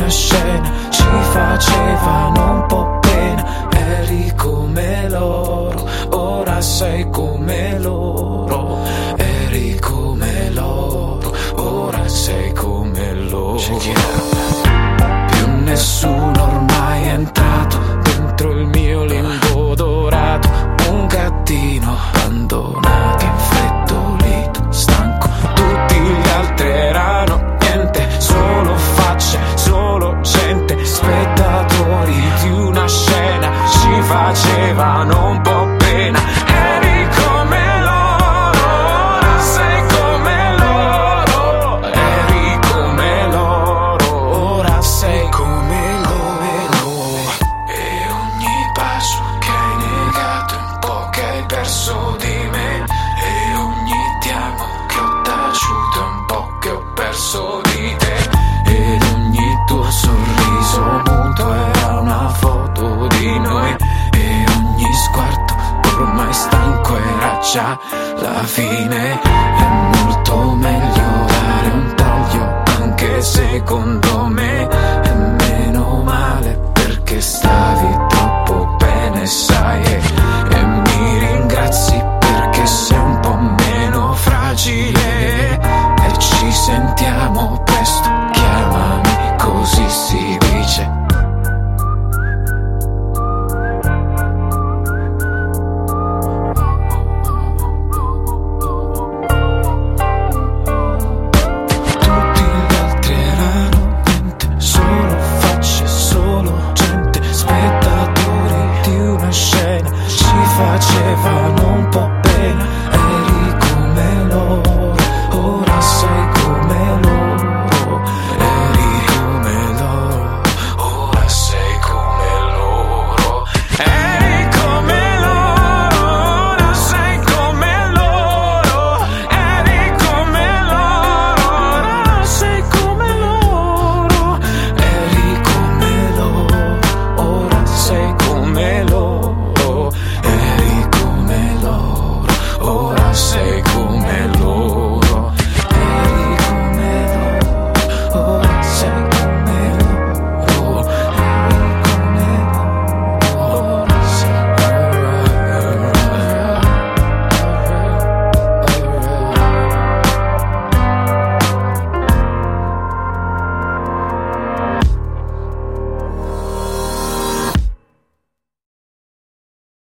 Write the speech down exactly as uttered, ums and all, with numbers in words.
una scena ci facevano un po' pena. Eri come loro, ora sei come loro. Eri come loro, ora sei come loro. Più nessuno ormai è entrato dentro il mio limbo dorato. Un gattino abbandonato, infreddolito, stanco. Tutti gli altri erano niente, solo facce, solo gente. Spettatori di una scena ci facevano un po' pena. Eri come loro, ora sei come loro. Eri come loro, ora sei come loro. E ogni bacio che hai negato è un po' che hai perso di me. E ogni ti amo che ho taciuto è un po' che ho perso di te. Ed ogni tuo sorriso muto era una foto di noi. E ogni sguardo ormai stanco era già la fine. È molto meglio dare un taglio, anche secondo me. E meno male perché stavi troppo bene, sai. E, e mi ringrazi perché sei un po' meno fragile. E ci sentiamo presto, chiamami, così si dice. Tutti gli altri erano niente, solo facce, solo gente. Spettatori di una scena ci facevano un po' pena. Eri come loro, ora sei come loro. Eri come loro, ora sei come loro. Eri come loro, ora sei come loro. Eri come loro, ora sei come loro. Eri come loro, ora sei come loro. Eri come loro, ora sei come